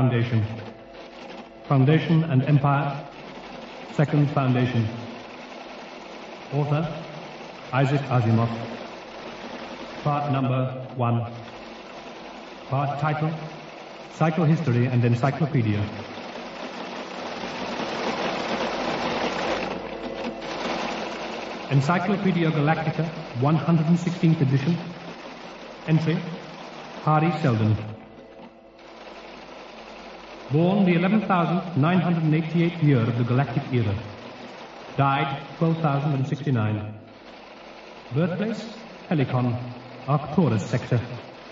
Foundation. Foundation and Empire, Second Foundation. Author, Isaac Asimov. Part number 1. Part title, Psychohistory and Encyclopedia. Encyclopedia Galactica, 116th edition. Entry, Hari Seldon. Born the 11,988th year of the Galactic Era. Died 12,069. Birthplace, Helicon, Arcturus sector.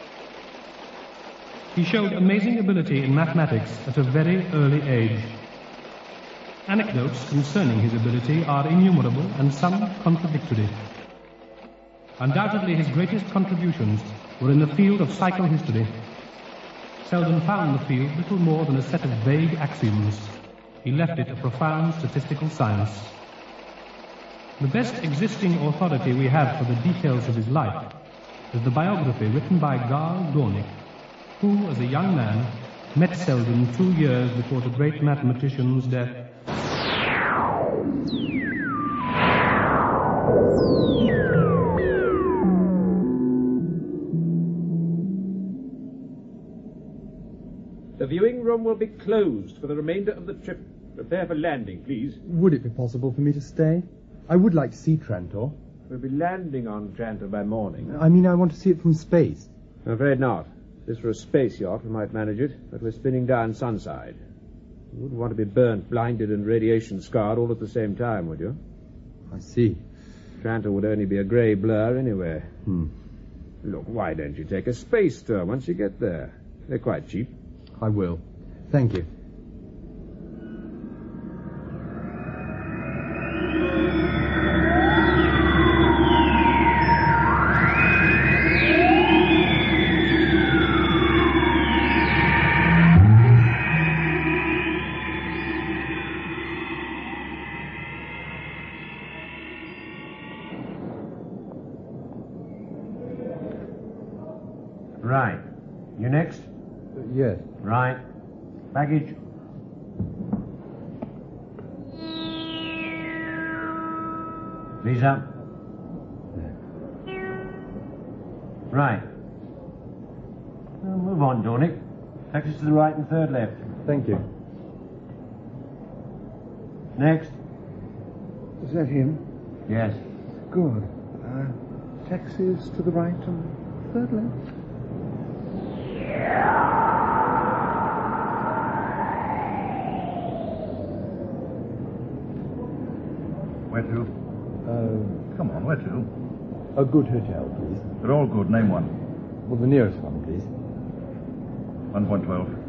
He showed amazing ability in mathematics at a very early age. Anecdotes concerning his ability are innumerable and some contradictory. Undoubtedly his greatest contributions were in the field of psychohistory. Seldon found the field little more than a set of vague axioms. He left it a profound statistical science. The best existing authority we have for the details of his life is the biography written by Carl Dornick, who, as a young man, met Seldon 2 years before the great mathematician's death. The viewing room will be closed for the remainder of the trip. Prepare for landing, please. Would it be possible for me to stay? I would like to see Trantor. We'll be landing on Trantor by morning. I mean, I want to see it from space. I'm afraid not. If this were a space yacht, we might manage it, but we're spinning down Sunside. You wouldn't want to be burnt, blinded, and radiation-scarred all at the same time, would you? I see. Trantor would only be a grey blur anyway. Look, why don't you take a space tour once you get there? They're quite cheap. I will. Thank you. Right. You next? Yes. Right. Baggage. Visa. Right. Well, move on, Dornick. Taxis to the right and third left. Thank you. Next. Is that him? Yes. Good. Taxis to the right and third left. Where to? Come on, where to? A good hotel, please. They're all good. Name one. Well, the nearest one, please. 1.12.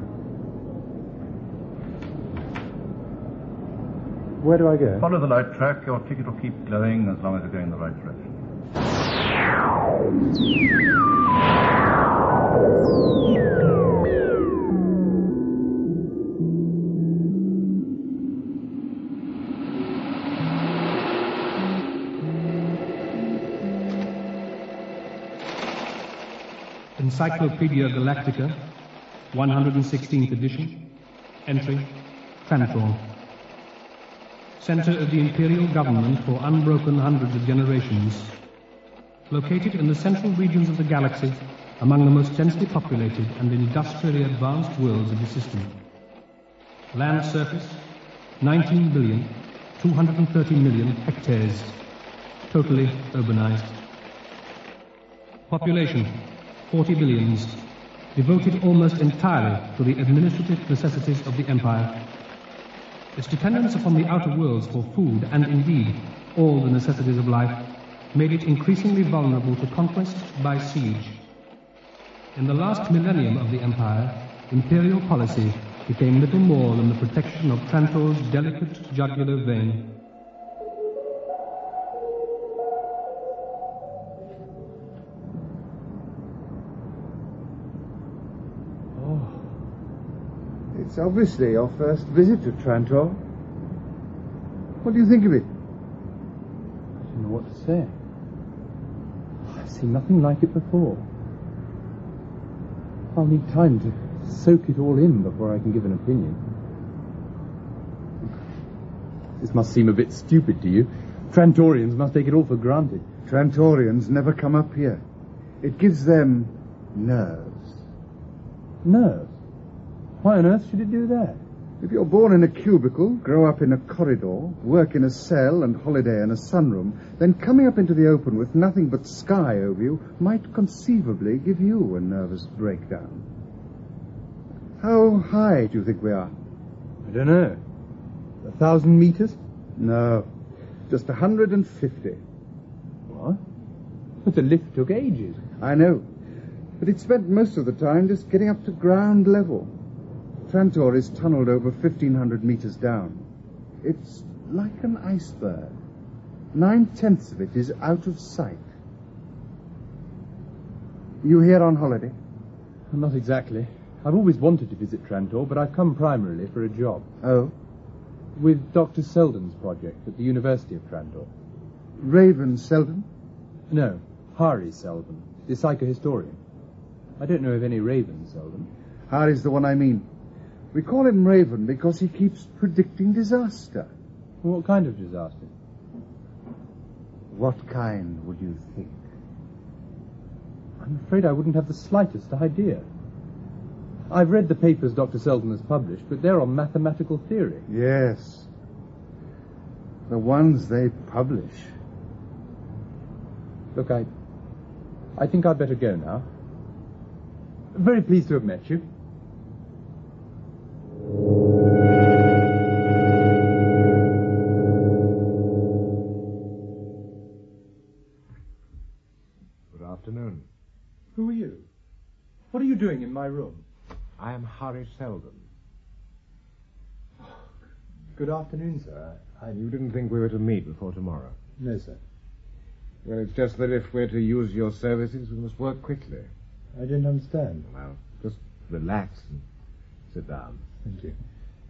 Where do I go? Follow the light track. Your ticket will keep glowing as long as you're going in the right direction. Encyclopedia Galactica, 116th edition. Entry, Trantor. Center of the Imperial Government for unbroken hundreds of generations. Located in the central regions of the galaxy, among the most densely populated and industrially advanced worlds of the system. Land surface, 19,230,000,000 hectares. Totally urbanized. Population, 40 billions, devoted almost entirely to the administrative necessities of the Empire. Its dependence upon the outer worlds for food and, indeed, all the necessities of life made it increasingly vulnerable to conquest by siege. In the last millennium of the Empire, imperial policy became little more than the protection of Trantor's delicate jugular vein. It's obviously your first visit to Trantor. What do you think of it? I don't know what to say. I've seen nothing like it before. I'll need time to soak it all in before I can give an opinion. This must seem a bit stupid to you. Trantorians must take it all for granted. Trantorians never come up here. It gives them nerves. Nerves? Why on earth should it do that? If you're born in a cubicle, grow up in a corridor, work in a cell and holiday in a sunroom, then coming up into the open with nothing but sky over you might conceivably give you a nervous breakdown. How high do you think we are? I don't know. 1,000 meters? No, just 150. What? But the lift took ages. I know, but it spent most of the time just getting up to ground level. Trantor is tunneled over 1,500 meters down. It's like an iceberg. 9/10 of it is out of sight. You here on holiday? Not exactly. I've always wanted to visit Trantor, but I've come primarily for a job. Oh? With Dr. Selden's project at the University of Trantor. Raven Selden? No, Hari Selden, the psychohistorian. I don't know of any Raven Selden. Harry's the one I mean. We call him Raven because he keeps predicting disaster. What kind of disaster? What kind would you think? I'm afraid I wouldn't have the slightest idea. I've read the papers Dr. Selden has published, but they're on mathematical theory. Yes. The ones they publish. Look, I think I'd better go now. Very pleased to have met you. Good afternoon. Who are you? What are you doing in my room? I am Hari Selden. Good afternoon, sir. You didn't think we were to meet before tomorrow? No, sir. Well, it's just that if we're to use your services, we must work quickly. I don't understand. Well, just relax and sit down. Thank you.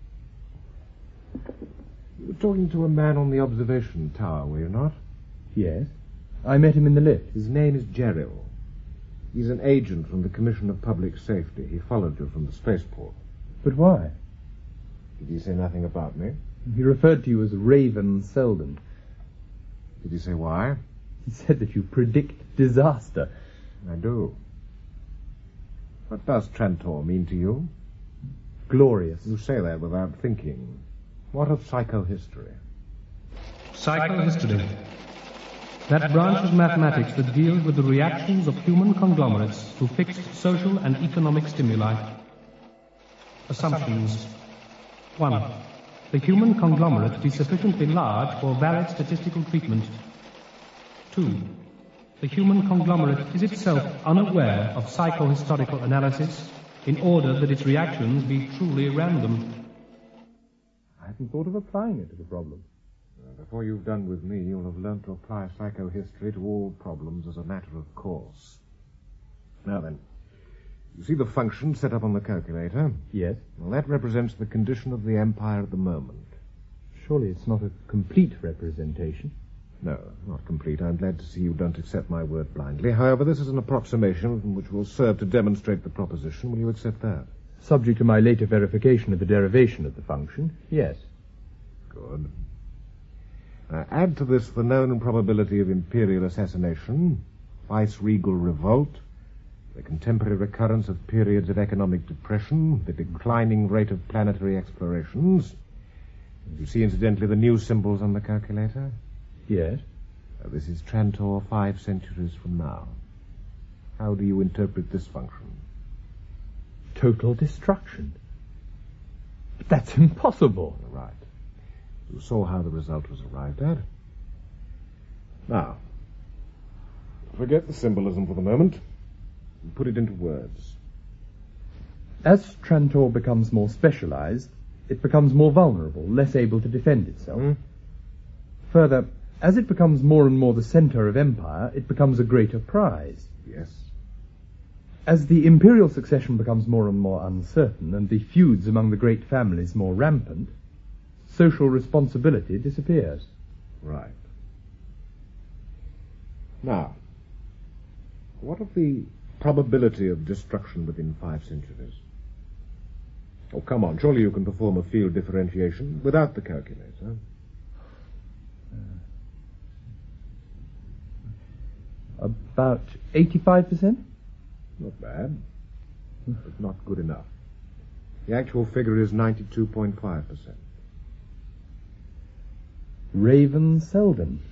You were talking to a man on the observation tower, were you not? Yes. I met him in the lift. His name is Gerrill. He's an agent from the Commission of Public Safety. He followed you from the spaceport. But why? Did he say nothing about me? He referred to you as Raven Selden. Did he say why? He said that you predict disaster. I do. What does Trantor mean to you? Glorious. You say that without thinking. What of psychohistory? Psychohistory. That branch of mathematics that deals with the reactions of human conglomerates to fixed social and economic stimuli. Assumptions. 1. The human conglomerate is sufficiently large for valid statistical treatment. 2. The human conglomerate is itself unaware of psychohistorical analysis in order that its reactions be truly random. I hadn't thought of applying it to the problem. Before you've done with me, you'll have learnt to apply psychohistory to all problems as a matter of course. Now then, you see the function set up on the calculator? Yes. Well, that represents the condition of the Empire at the moment. Surely it's not a complete representation. No, not complete. I'm glad to see you don't accept my word blindly. However, this is an approximation which will serve to demonstrate the proposition. Will you accept that? Subject to my later verification of the derivation of the function, yes. Good. Now, add to this the known probability of imperial assassination, vice-regal revolt, the contemporary recurrence of periods of economic depression, the declining rate of planetary explorations. You see, incidentally, the new symbols on the calculator? Yes. This is Trantor 5 centuries from now. How do you interpret this function? Total destruction. But that's impossible. Right. You saw how the result was arrived at. Now, forget the symbolism for the moment and put it into words. As Trantor becomes more specialized, it becomes more vulnerable, less able to defend itself. Further, as it becomes more and more the center of empire, it becomes a greater prize. Yes. As the imperial succession becomes more and more uncertain, and the feuds among the great families more rampant, social responsibility disappears. Right. Now, what of the probability of destruction within 5 centuries? Oh, come on. Surely you can perform a field differentiation without the calculator. About 85%? Not bad, but not good enough. The actual figure is 92.5%. Raven Selden.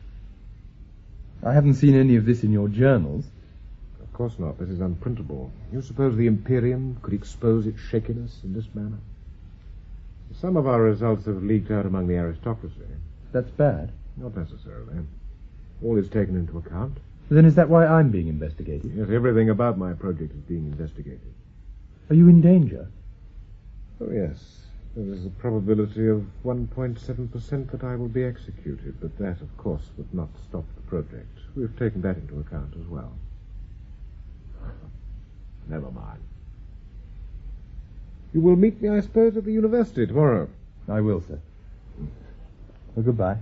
I haven't seen any of this in your journals. Of course not. This is unprintable. You suppose the Imperium could expose its shakiness in this manner? Some of our results have leaked out among the aristocracy. That's bad. Not necessarily. All is taken into account. Then is that why I'm being investigated? Yes, everything about my project is being investigated. Are you in danger? Oh, yes. There is a probability of 1.7% that I will be executed, but that, of course, would not stop the project. We've taken that into account as well. Never mind. You will meet me, I suppose, at the university tomorrow. I will, sir. Well, goodbye.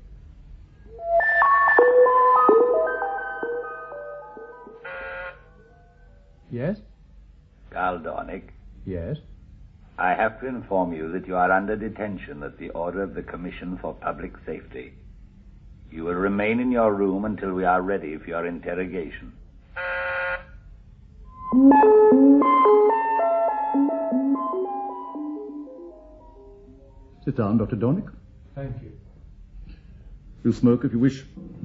Yes? Karl Dornick, Yes? I have to inform you that you are under detention at the order of the Commission for Public Safety. You will remain in your room until we are ready for your interrogation. Sit down, Dr. Dornick. Thank you. You smoke if you wish.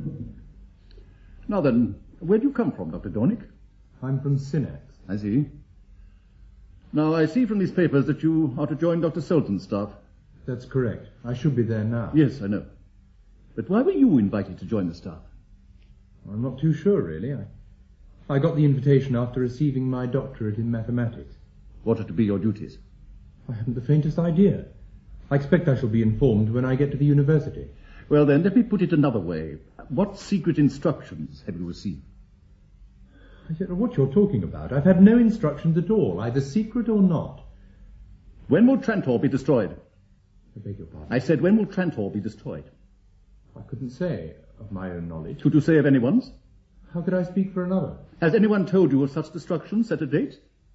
Now then, where do you come from, Dr. Dornick? I'm from Synax. I see. Now, I see from these papers that you are to join Dr. Selden's staff. That's correct. I should be there now. Yes, I know. But why were you invited to join the staff? I'm not too sure, really. I got the invitation after receiving my doctorate in mathematics. What are to be your duties? I haven't the faintest idea. I expect I shall be informed when I get to the university. Well, then, let me put it another way. What secret instructions have you received? I don't know what you're talking about. I've had no instructions at all, either secret or not. When will Trantor be destroyed? I beg your pardon? I said, when will Trantor be destroyed? I couldn't say, of my own knowledge. Could you say of anyone's? How could I speak for another? Has anyone told you of such destruction? Set a date?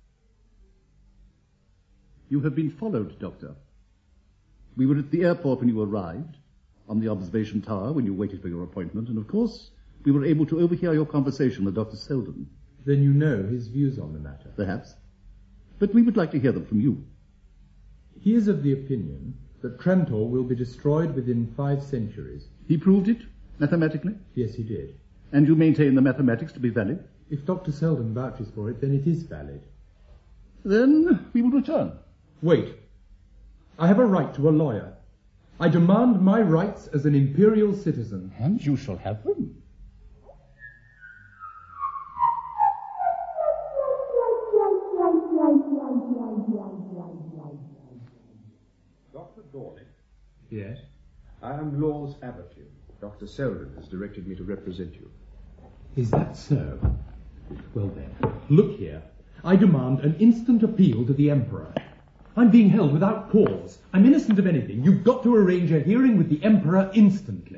You have been followed, Doctor. We were at the airport when you arrived, on the observation tower when you waited for your appointment, and of course, we were able to overhear your conversation with Dr. Selden. Then you know his views on the matter. Perhaps. But we would like to hear them from you. He is of the opinion that Trantor will be destroyed within 5 centuries. He proved it, mathematically? Yes, he did. And you maintain the mathematics to be valid? If Dr. Selden vouches for it, then it is valid. Then we will return. Wait. I have a right to a lawyer. I demand my rights as an imperial citizen. And you shall have them. Dr. Dornick? Yes? I am Law's Abertune. Dr. Selden has directed me to represent you. Is that so? Well then, look here. I demand an instant appeal to the Emperor. I'm being held without cause. I'm innocent of anything. You've got to arrange a hearing with the Emperor instantly.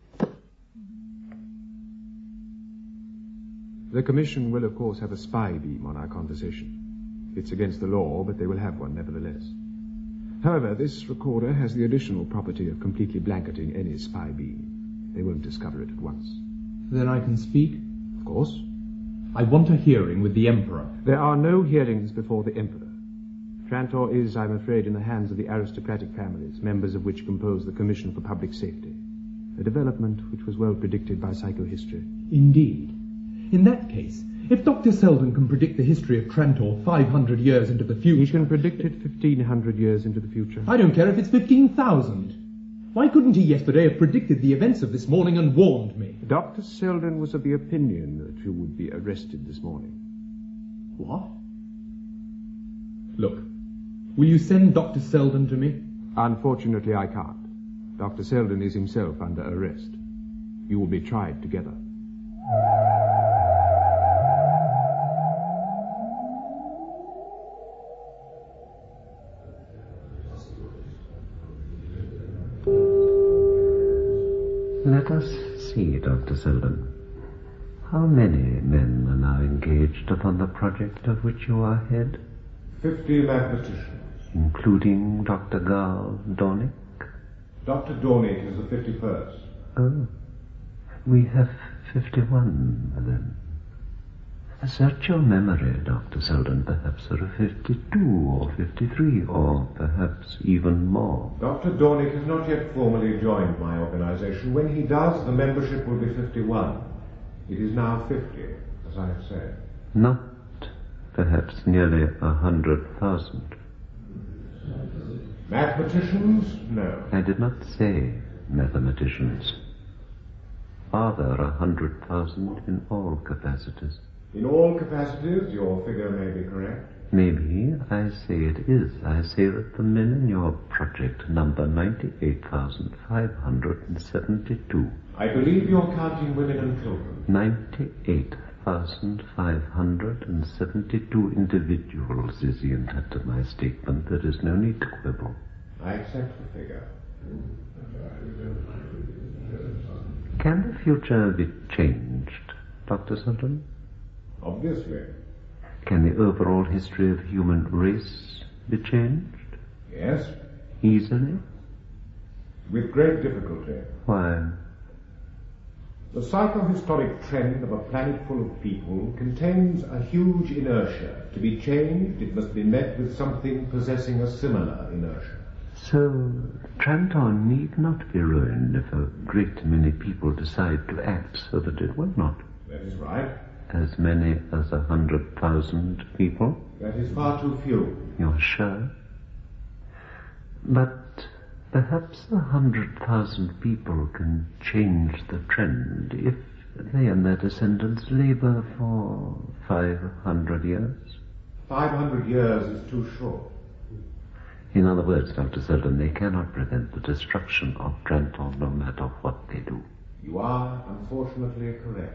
The Commission will, of course, have a spy beam on our conversation. It's against the law, but they will have one nevertheless. However, this recorder has the additional property of completely blanketing any spy beam. They won't discover it at once. Then I can speak? Of course. I want a hearing with the Emperor. There are no hearings before the Emperor. Trantor is, I'm afraid, in the hands of the aristocratic families, members of which compose the Commission for Public Safety. A development which was well predicted by psychohistory. Indeed. In that case, if Dr. Selden can predict the history of Trantor 500 years into the future... He can predict it 1,500 years into the future. I don't care if it's 15,000. Why couldn't he yesterday have predicted the events of this morning and warned me? Dr. Selden was of the opinion that you would be arrested this morning. What? Look, will you send Dr. Selden to me? Unfortunately, I can't. Dr. Selden is himself under arrest. You will be tried together. Let us see, Dr. Selden. How many men are now engaged upon the project of which you are head? 50 mathematicians. including Dr. Garl Dornick? Dr. Dornick is the 51st. Oh, we have 51 then. Search your memory, Dr. Selden. Perhaps there are 52 or 53 or perhaps even more. Dr. Dornick has not yet formally joined my organization. When he does, the membership will be 51. It is now 50, as I have said. Not perhaps nearly 100,000. Mathematicians? No. I did not say mathematicians. Are there 100,000 in all capacities? In all capacities, your figure may be correct. Maybe I say it is. I say that the men in your project number 98,572. I believe you're counting women and children. 98,572 individuals is the intent of my statement. There is no need to quibble. I accept the figure. Can the future be changed, Dr. Selden? Obviously. Can the overall history of human race be changed? Yes. Easily? With great difficulty. Why? The psychohistoric trend of a planet full of people contains a huge inertia. To be changed, it must be met with something possessing a similar inertia. So, Trantor need not be ruined if a great many people decide to act so that it will not. That is right. As many as 100,000 people? That is far too few. You're sure? But perhaps 100,000 people can change the trend if they and their descendants labor for 500 years. 500 years is too short. In other words, Dr. Selden, they cannot prevent the destruction of Trantor no matter what they do. You are, unfortunately, correct.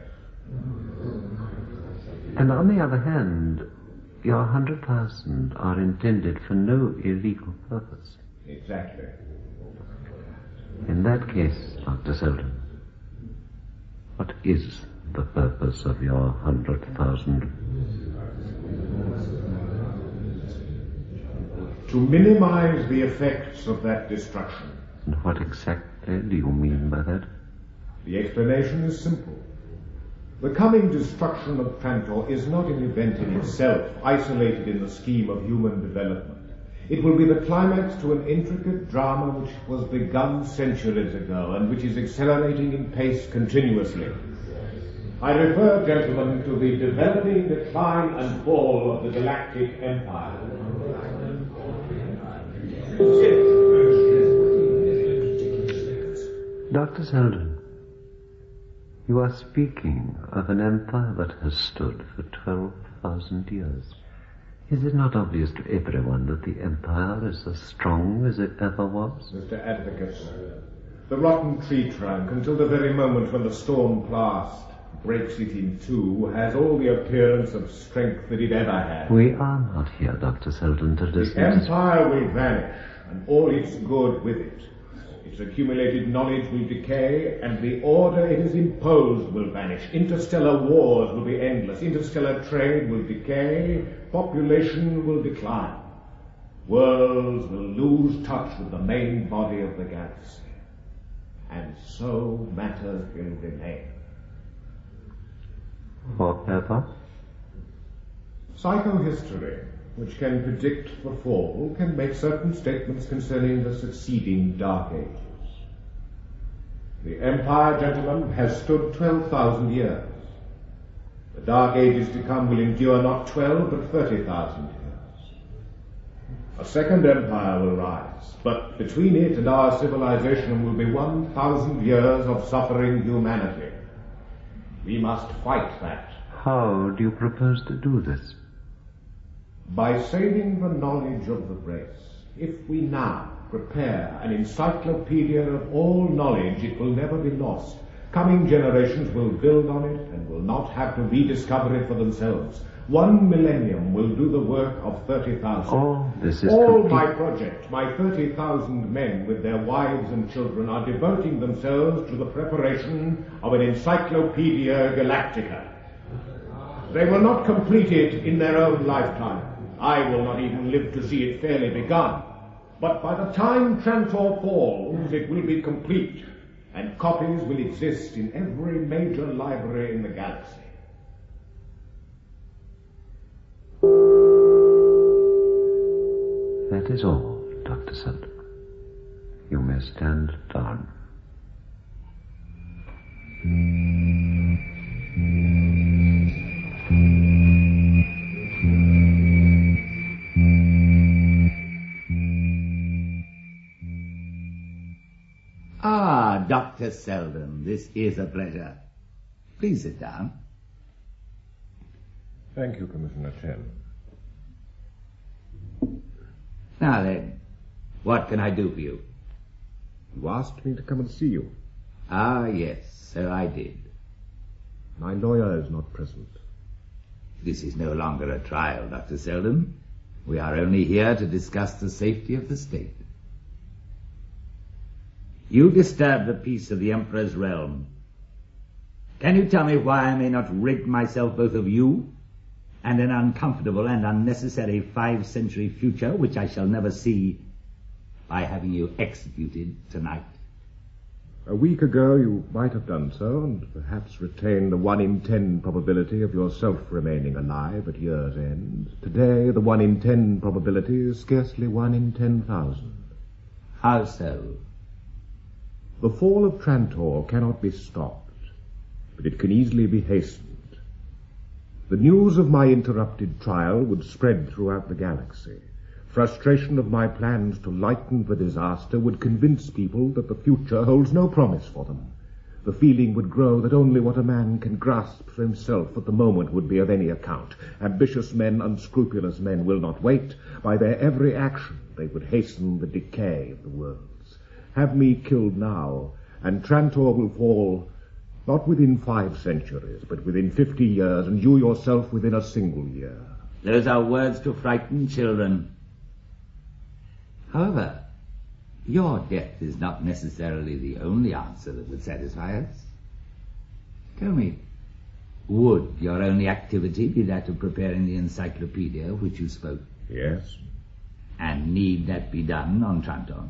And on the other hand, your 100,000 are intended for no illegal purpose. Exactly. In that case, Dr. Selden, what is the purpose of your 100,000? To minimize the effects of that destruction. And what exactly do you mean by that? The explanation is simple. The coming destruction of Trantor is not an event in itself, isolated in the scheme of human development. It will be the climax to an intricate drama which was begun centuries ago and which is accelerating in pace continuously. I refer, gentlemen, to the developing decline and fall of the Galactic Empire. Dr. Selden, you are speaking of an empire that has stood for 12,000 years. Is it not obvious to everyone that the empire is as strong as it ever was? Mr. Advocate, the rotten tree trunk, until the very moment when the storm blast breaks it in two, has all the appearance of strength that it ever had. We are not here, Dr. Selden, to listen The empire will vanish, and all its good with it. Its accumulated knowledge will decay, and the order it has imposed will vanish. Interstellar wars will be endless. Interstellar trade will decay. Population will decline. Worlds will lose touch with the main body of the galaxy. And so matters will remain. Forever? Psychohistory, which can predict the fall, can make certain statements concerning the succeeding Dark Ages. The Empire, gentlemen, has stood 12,000 years. The Dark Ages to come will endure not 12, but 30,000 years. A second empire will rise, but between it and our civilization will be 1,000 years of suffering humanity. We must fight that. How do you propose to do this? By saving the knowledge of the race. If we now prepare an encyclopedia of all knowledge, it will never be lost. Coming generations will build on it and will not have to rediscover it for themselves. 1 millennium will do the work of 30,000. Oh, this is my project, my 30,000 men with their wives and children are devoting themselves to the preparation of an Encyclopedia Galactica. They will not complete it in their own lifetime. I will not even live to see it fairly begun. But by the time Trantor falls, it will be complete, and copies will exist in every major library in the galaxy. That is all, Dr. Selden. You may stand down. Ah, Dr. Selden, this is a pleasure. Please sit down. Thank you, Commissioner Chen. Now then, what can I do for you? You asked me to come and see you. Ah, yes, so I did. My lawyer is not present. This is no longer a trial, Dr. Selden. We are only here to discuss the safety of the state. You disturb the peace of the Emperor's realm. Can you tell me why I may not rid myself both of you and an uncomfortable and unnecessary 5-century future which I shall never see by having you executed tonight? A week ago you might have done so, and perhaps retained the 1 in 10 probability of yourself remaining alive at year's end. Today, the 1 in 10 probability is scarcely 1 in 10,000. How so? The fall of Trantor cannot be stopped, but it can easily be hastened. The news of my interrupted trial would spread throughout the galaxy. Frustration of my plans to lighten the disaster would convince people that the future holds no promise for them. The feeling would grow that only what a man can grasp for himself at the moment would be of any account. Ambitious men, unscrupulous men will not wait. By their every action they would hasten the decay of the worlds. Have me killed now, and Trantor will fall not within 5 centuries, but within 50 years, and you yourself within a single year. Those are words to frighten children. However, your death is not necessarily the only answer that would satisfy us. Tell me, would your only activity be that of preparing the encyclopedia of which you spoke? Yes. And need that be done on Trantor?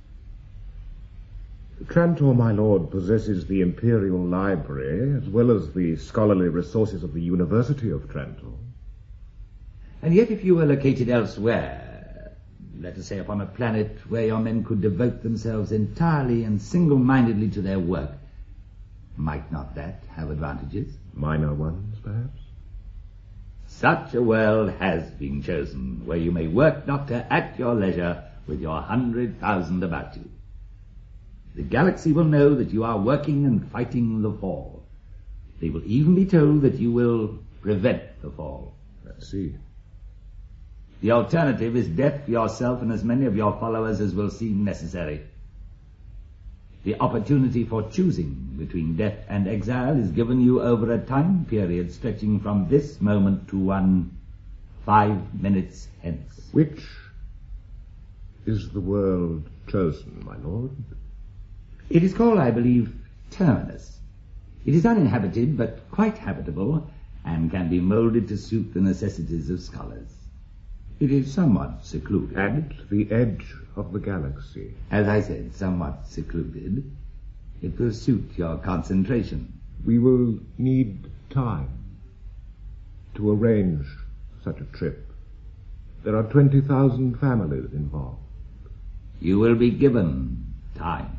Trantor, my lord, possesses the Imperial Library, as well as the scholarly resources of the University of Trantor. And yet if you were located elsewhere, let us say upon a planet where your men could devote themselves entirely and single-mindedly to their work, might not that have advantages? Minor ones, perhaps? Such a world has been chosen, where you may work, Doctor, at your leisure with your 100,000 about you. The galaxy will know that you are working and fighting the fall. They will even be told that you will prevent the fall. I see. The alternative is death for yourself and as many of your followers as will seem necessary. The opportunity for choosing between death and exile is given you over a time period stretching from this moment to 5 minutes hence. Which is the world chosen, my lord? It is called, I believe, Terminus. It is uninhabited, but quite habitable, and can be moulded to suit the necessities of scholars. It is somewhat secluded. At the edge of the galaxy. As I said, somewhat secluded. It will suit your concentration. We will need time to arrange such a trip. There are 20,000 families involved. You will be given time.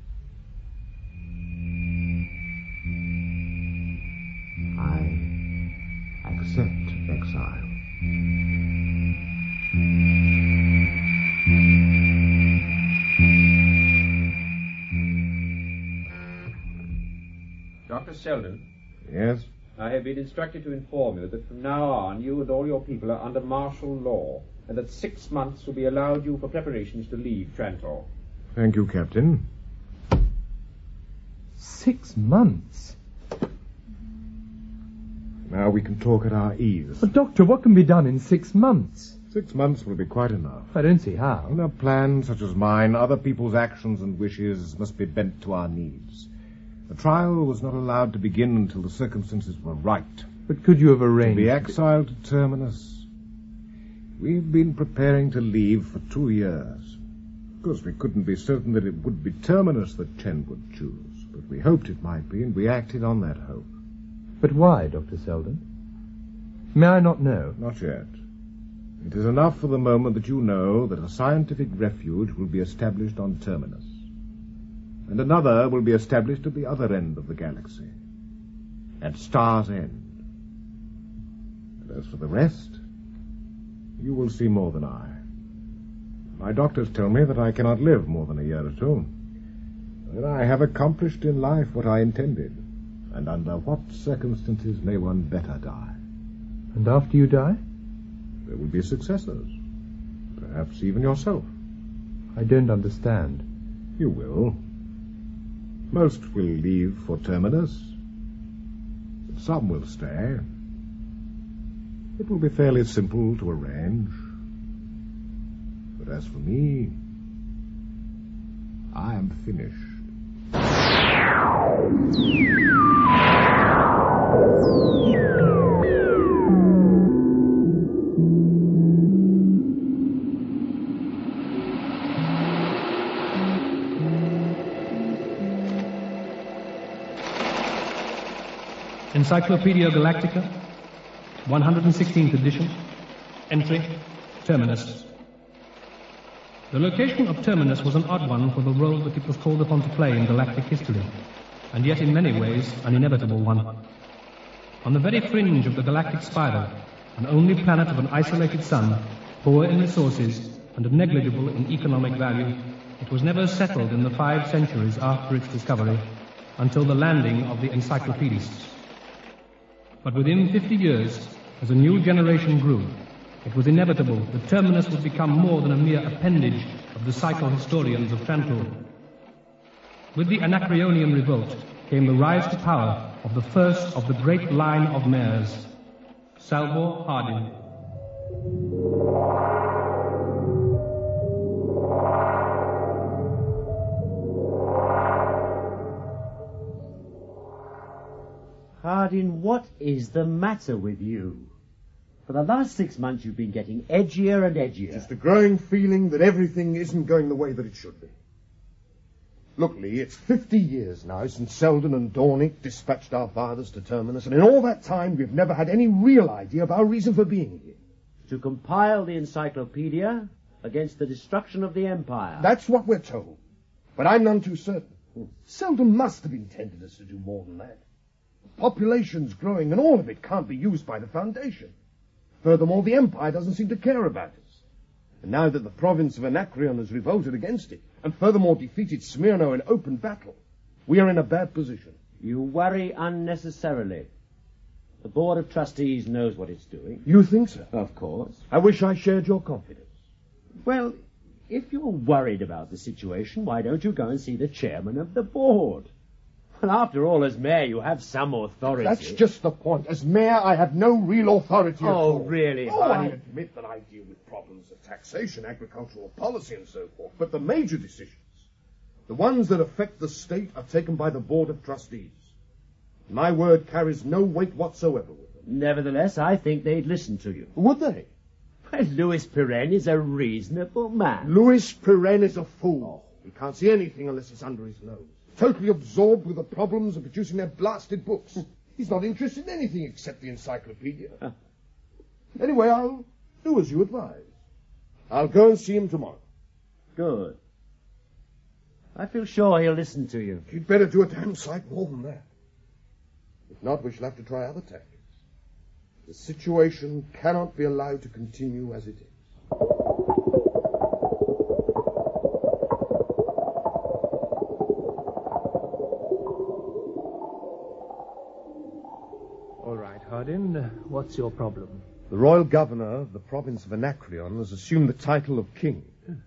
I accept exile. Dr. Selden, Yes? I have been instructed to inform you that from now on you and all your people are under martial law, and that 6 months will be allowed you for preparations to leave Trantor. Thank you, Captain. 6 months? Now we can talk at our ease. But, Doctor, what can be done in 6 months? 6 months will be quite enough. I don't see how. In a plan such as mine, other people's actions and wishes must be bent to our needs. The trial was not allowed to begin until the circumstances were right. But could you have To arranged... be exiled to Terminus We've been preparing to leave for 2 years. Of course, we couldn't be certain that it would be Terminus that Chen would choose, but we hoped it might be, and we acted on that hope. But why, Dr. Selden? May I not know? Not yet. It is enough for the moment that you know that a scientific refuge will be established on Terminus, and another will be established at the other end of the galaxy, at Star's End. And as for the rest, you will see more than I. My doctors tell me that I cannot live more than a year or two, that I have accomplished in life what I intended, and under what circumstances may one better die? And after you die? There will be successors, perhaps even yourself. I don't understand. You will. Most will leave for Terminus, but some will stay. It will be fairly simple to arrange. But as for me, I am finished. Encyclopedia Galactica, 116th edition, entry, Terminus. The location of Terminus was an odd one for the role that it was called upon to play in galactic history, and yet in many ways an inevitable one. On the very fringe of the galactic spiral, an only planet of an isolated sun, poor in resources and negligible in economic value, it was never settled in the 5 centuries after its discovery, until the landing of the encyclopedists. But within 50 years, as a new generation grew, it was inevitable that Terminus would become more than a mere appendage of the psychohistorians of Trantor. With the Anacreonian revolt came the rise to power of the first of the great line of mayors, Salvor Hardin. Hardin, what is the matter with you? For the last 6 months you've been getting edgier and edgier. Just a growing feeling that everything isn't going the way that it should be. Look, Lee, it's 50 years now since Selden and Dornick dispatched our fathers to Terminus, and in all that time we've never had any real idea of our reason for being here. To compile the encyclopedia against the destruction of the Empire. That's what we're told. But I'm none too certain. Selden must have intended us to do more than that. The population's growing, and all of it can't be used by the Foundation. Furthermore, the Empire doesn't seem to care about us. And now that the province of Anacreon has revolted against it, and furthermore defeated Smyrna in open battle, we are in a bad position. You worry unnecessarily. The Board of Trustees knows what it's doing. You think so? Of course. I wish I shared your confidence. Well, if you're worried about the situation, why don't you go and see the chairman of the board? And after all, as mayor, you have some authority. That's just the point. As mayor, I have no real authority at all. Oh, really? I admit that I deal with problems of taxation, agricultural policy, and so forth. But the major decisions, the ones that affect the state, are taken by the Board of Trustees. My word carries no weight whatsoever with them. Nevertheless, I think they'd listen to you. Would they? Well, Louis Pirenne is a reasonable man. Louis Pirenne is a fool. He can't see anything unless it's under his nose. Totally absorbed with the problems of producing their blasted books. He's not interested in anything except the encyclopedia. Anyway, I'll do as you advise. I'll go and see him tomorrow. Good. I feel sure he'll listen to you. You'd better do a damn sight more than that. If not, we shall have to try other tactics. The situation cannot be allowed to continue as it is. All right, Hardin, what's your problem? The royal governor of the province of Anacreon has assumed the title of king.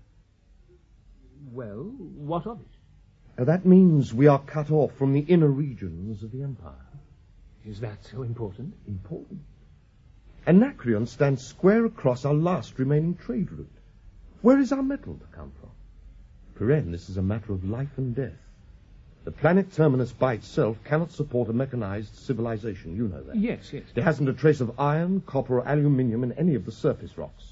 Well, what of it? Now, that means we are cut off from the inner regions of the empire. Is that so important? Important. Anacreon stands square across our last remaining trade route. Where is our metal to come from? Pirenne, this is a matter of life and death. The planet Terminus by itself cannot support a mechanized civilization. You know that. Yes. There hasn't a trace of iron, copper, or aluminium in any of the surface rocks.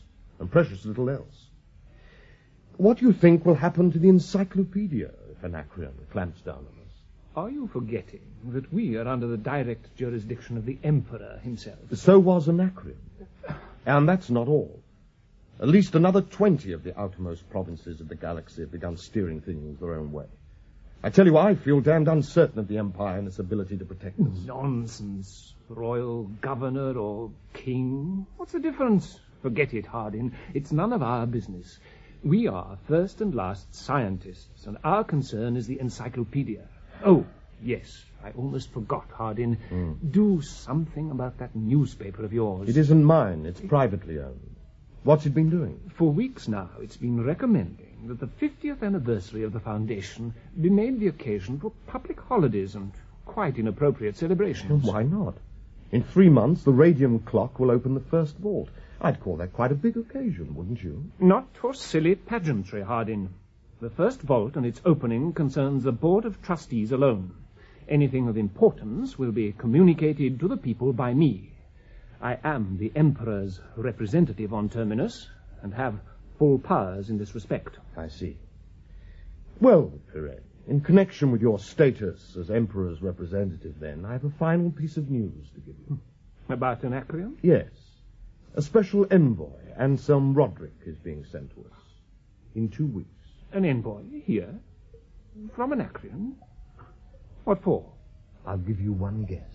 and precious little else. What do you think will happen to the encyclopedia if Anacreon clamps down on us? Are you forgetting that we are under the direct jurisdiction of the Emperor himself? So was Anacreon. And that's not all. At least another 20 of the outermost provinces of the galaxy have begun steering things their own way. I tell you, I feel damned uncertain of the Empire and its ability to protect us. Nonsense. Royal governor or king? What's the difference? Forget it, Hardin. It's none of our business. We are, first and last, scientists, and our concern is the encyclopedia. Oh, yes, I almost forgot, Hardin. Do something about that newspaper of yours. It isn't mine. It's privately owned. What's it been doing? For weeks now, it's been recommending that the 50th anniversary of the Foundation be made the occasion for public holidays and quite inappropriate celebrations. Why not? In 3 months, the radium clock will open the first vault. I'd call that quite a big occasion, wouldn't you? Not for silly pageantry, Hardin. The first vault and its opening concerns the Board of Trustees alone. Anything of importance will be communicated to the people by me. I am the Emperor's representative on Terminus, and have full powers in this respect. I see. Well, Pirret, in connection with your status as Emperor's representative, then, I have a final piece of news to give you. About Anacreon? Yes. A special envoy, Anselm Roderick, is being sent to us. In 2 weeks. An envoy here? From Anacreon? What for? I'll give you one guess.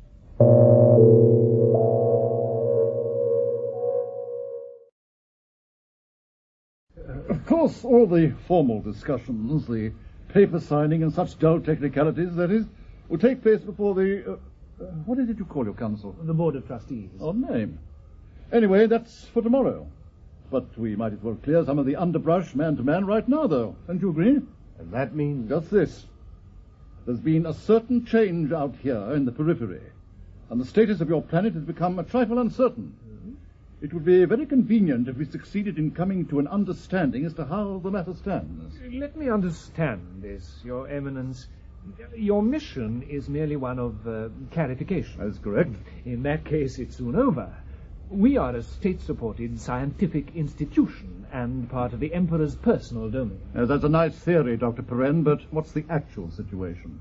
Of course, all the formal discussions, the paper signing and such dull technicalities, that is, will take place before the... what is it you call your council? The Board of Trustees. Odd name. Anyway, that's for tomorrow. But we might as well clear some of the underbrush man-to-man right now, though. Don't you agree? And that means... Just this. There's been a certain change out here in the periphery, and the status of your planet has become a trifle uncertain. It would be very convenient if we succeeded in coming to an understanding as to how the matter stands. Let me understand this, Your Eminence. Your mission is merely one of clarification. That's correct. In that case, it's soon over. We are a state-supported scientific institution and part of the Emperor's personal domain. That's a nice theory, Dr. Perrin, but what's the actual situation?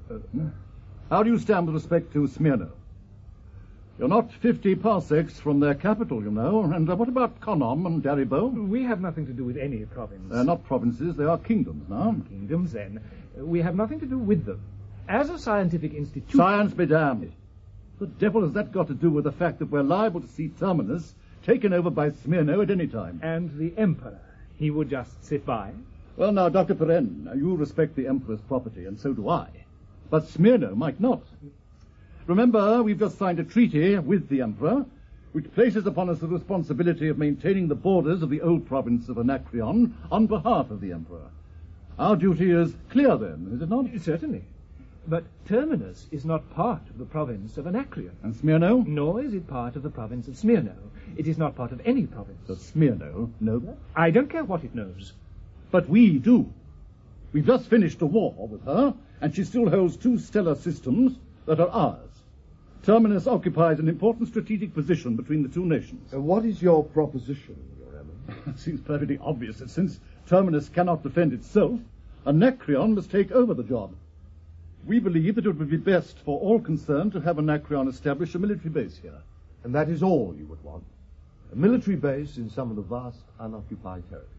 How do you stand with respect to Smyrna? You're not 50 parsecs from their capital, you know. And what about Konom and Daribo? We have nothing to do with any province. They're not provinces, they are kingdoms now. Kingdoms, then. We have nothing to do with them. As a scientific institution... Science be damned. The devil has that got to do with the fact that we're liable to see Terminus taken over by Smyrna at any time? And the Emperor, he would just sit by? Well, now, Dr. Perrin, you respect the Emperor's property, and so do I. But Smyrna might not. Remember, we've just signed a treaty with the Emperor, which places upon us the responsibility of maintaining the borders of the old province of Anacreon on behalf of the Emperor. Our duty is clear, then, is it not? Certainly. But Terminus is not part of the province of Anacreon. And Smyrna? Nor is it part of the province of Smyrna. It is not part of any province. Does Smyrna know that? I don't care what it knows. But we do. We've just finished a war with her, and she still holds 2 stellar systems that are ours. Terminus occupies an important strategic position between the 2 nations. What is your proposition, Your Eminence? It seems perfectly obvious that since Terminus cannot defend itself, Anacreon must take over the job. We believe that it would be best for all concerned to have Anacreon establish a military base here. And that is all you would want? A military base in some of the vast unoccupied territory?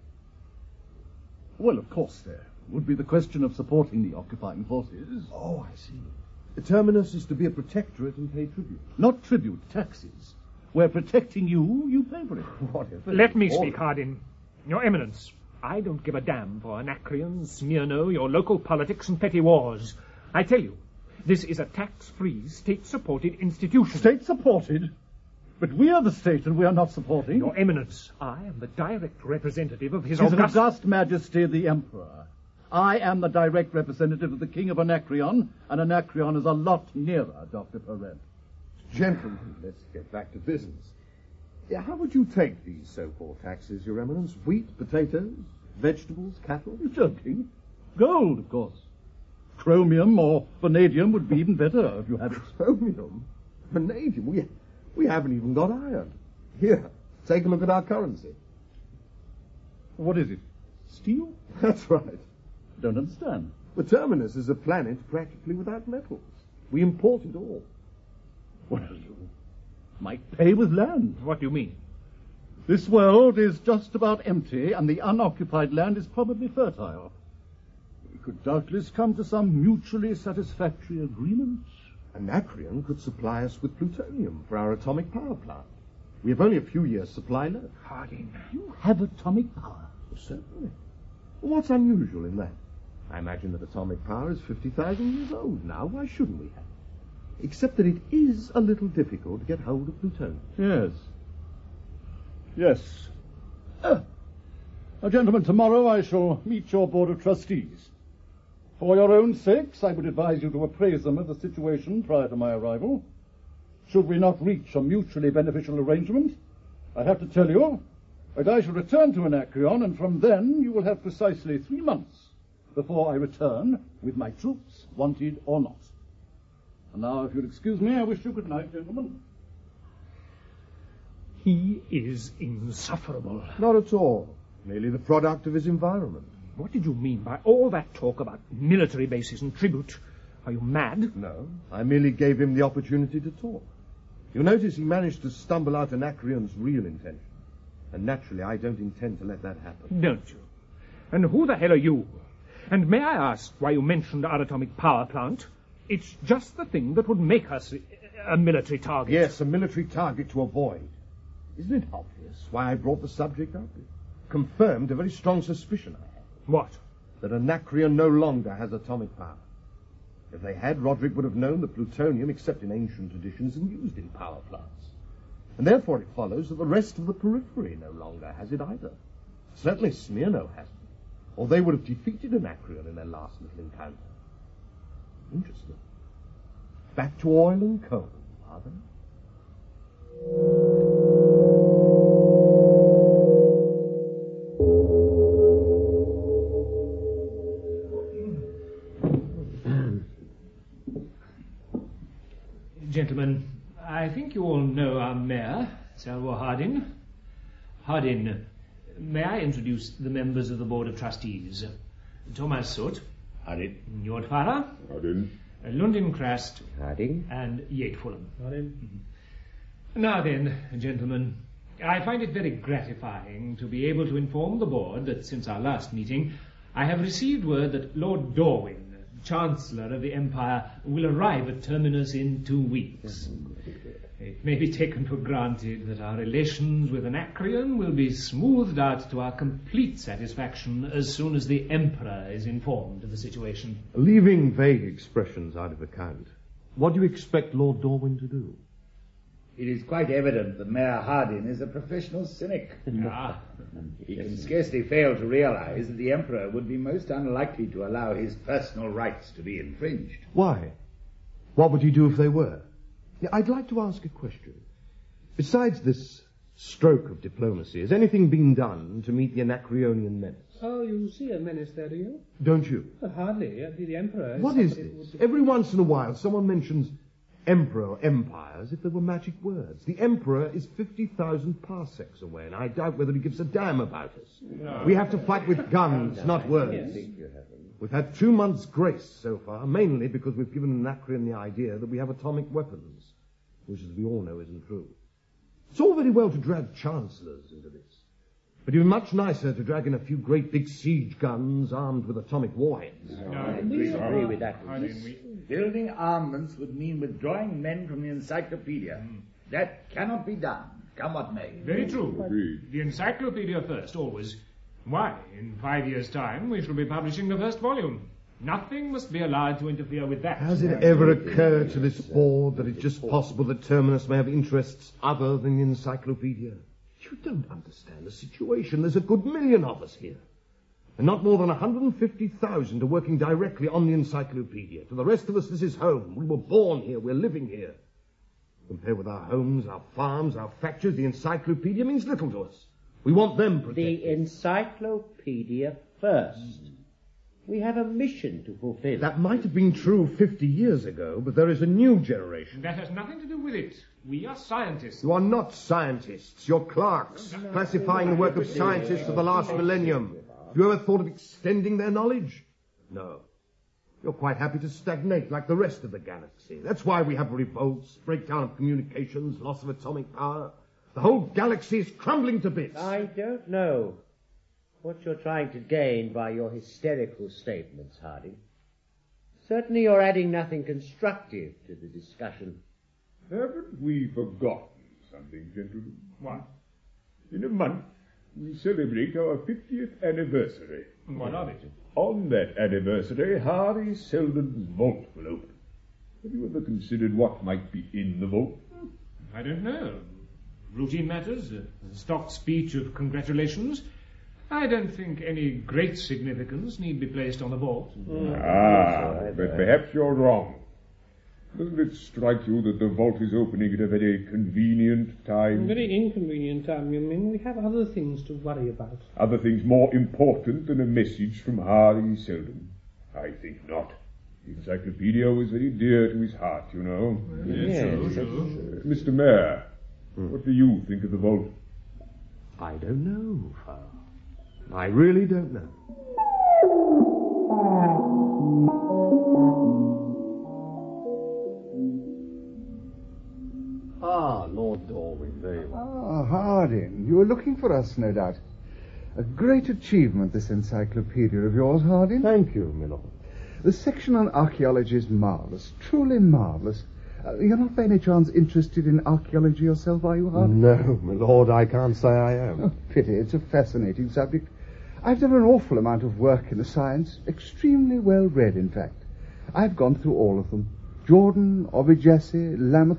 Well, of course, there would be the question of supporting the occupying forces. Oh, I see. The Terminus is to be a protectorate and pay tribute. Not tribute, taxes. We're protecting you, you pay for it. Whatever. Let me speak, Hardin. Your Eminence, I don't give a damn for Anacreon, Smyrna, your local politics and petty wars. I tell you, this is a tax-free, state-supported institution. State-supported? But we are the state and we are not supporting. Your Eminence, I am the direct representative of His August Majesty the Emperor. I am the direct representative of the King of Anacreon, and Anacreon is a lot nearer, Dr. Perrin. Gentlemen, let's get back to business. How would you take these so-called taxes, Your Eminence? Wheat, potatoes, vegetables, cattle? You're joking. Gold, of course. Chromium or vanadium would be even better if you had it. Chromium? Vanadium? We haven't even got iron. Here, take a look at our currency. What is it? Steel? That's right. Don't understand. The Terminus is a planet practically without metals. We import it all. Well, you might pay with land. What do you mean? This world is just about empty, and the unoccupied land is probably fertile. We could doubtless come to some mutually satisfactory agreement. Anacreon could supply us with plutonium for our atomic power plant. We have only a few years' supply left. Harding, you have atomic power. Certainly. What's unusual in that? I imagine that atomic power is 50,000 years old now. Why shouldn't we have it? Except that it is a little difficult to get hold of plutonium. Yes. Yes. Now, gentlemen, tomorrow I shall meet your Board of Trustees. For your own sakes, I would advise you to appraise them of the situation prior to my arrival. Should we not reach a mutually beneficial arrangement, I have to tell you that I shall return to Anacreon, and from then you will have precisely 3 months before I return with my troops, wanted or not. And now, if you'll excuse me, I wish you good night, gentlemen. He is insufferable. Not at all. Merely the product of his environment. What did you mean by all that talk about military bases and tribute? Are you mad? No, I merely gave him the opportunity to talk. You'll notice he managed to stumble out Anacreon's real intention. And naturally, I don't intend to let that happen. Don't you? And who the hell are you? And may I ask why you mentioned our atomic power plant? It's just the thing that would make us a military target. Yes, a military target to avoid. Isn't it obvious why I brought the subject up? It confirmed a very strong suspicion I had. What? That Anacreon no longer has atomic power. If they had, Roderick would have known that plutonium, except in ancient traditions, isn't used in power plants. And therefore it follows that the rest of the periphery no longer has it either. Certainly Smyrna hasn't, or they would have defeated Anacreon in their last little encounter. Interesting. Back to oil and coal, are they? Gentlemen, I think you all know our mayor, Selwyn Hardin. Hardin, may I introduce the members of the Board of Trustees? Thomas Soot. Hardin. Njord Farah. Hardin. Lundin Krast. Hardin. And Yate Fulham. Hardin. Now then, gentlemen, I find it very gratifying to be able to inform the Board that since our last meeting, I have received word that Lord Dorwin, Chancellor of the Empire, will arrive at Terminus in 2 weeks. It may be taken for granted that our relations with Anacreon will be smoothed out to our complete satisfaction as soon as the Emperor is informed of the situation. Leaving vague expressions out of account, what do you expect Lord Dorwin to do? It is quite evident that Mayor Hardin is a professional cynic. He can scarcely fail to realize that the Emperor would be most unlikely to allow his personal rights to be infringed. Why? What would he do if they were? I'd like to ask a question. Besides this stroke of diplomacy, has anything been done to meet the Anacreonian menace? Oh, you see a menace there, do you? Don't you? Hardly. The Emperor... What is this? Every once in a while someone mentions Emperor or Empire as if they were magic words. The Emperor is 50,000 parsecs away, and I doubt whether he gives a damn about us. No. We have to fight with guns, not words. Yes. We've had 2 months' grace so far, mainly because we've given Anacreon the idea that we have atomic weapons, which, as we all know, isn't true. It's all very well to drag chancellors into this, but it would be much nicer to drag in a few great big siege guns armed with atomic warheads. I agree with that. Building armaments would mean withdrawing men from the encyclopedia. That cannot be done, come what may. Very true. The encyclopedia first, always. Why, in 5 years' time, we shall be publishing the first volume. Nothing must be allowed to interfere with that. Has it ever occurred to this board that it's just possible that Terminus may have interests other than the encyclopedia? You don't understand the situation. There's a good million of us here. And not more than 150,000 are working directly on the encyclopedia. To the rest of us, this is home. We were born here. We're living here. Compared with our homes, our farms, our factories, the encyclopedia means little to us. We want them protected. The encyclopedia first. We have a mission to fulfill. That might have been true 50 years ago, but there is a new generation. That has nothing to do with it. We are scientists. You are not scientists. You're clerks, classifying the work of scientists of the last millennium. Have you ever thought of extending their knowledge? No. You're quite happy to stagnate like the rest of the galaxy. That's why we have revolts, breakdown of communications, loss of atomic power. The whole galaxy is crumbling to bits. I don't know what you're trying to gain by your hysterical statements, Harding. Certainly you're adding nothing constructive to the discussion. Haven't we forgotten something, gentlemen? What? In a month, we celebrate our 50th anniversary. What of it? On that anniversary, Harry Seldon's vault will open. Have you ever considered what might be in the vault? I don't know. Routine matters, a stock speech of congratulations. I don't think any great significance need be placed on the vault. But perhaps you're wrong. Doesn't it strike you that the vault is opening at a very convenient time? Very inconvenient time, you mean? We have other things to worry about. Other things more important than a message from Harry Seldon? I think not. The encyclopedia was very dear to his heart, you know. Yes. Mr. Mayor, what do you think of the vault? I don't know, Father. I really don't know. Lord Dorwin, very well. Harding, you were looking for us, no doubt. A great achievement, this encyclopedia of yours, Harding. Thank you, my lord. The section on archaeology is marvellous, truly marvellous. You're not by any chance interested in archaeology yourself, are you, Harding? No, my lord, I can't say I am. Oh, pity, it's a fascinating subject. I've done an awful amount of work in the science, extremely well read, in fact. I've gone through all of them. Jordan, Ovid-Jassy, Lameth,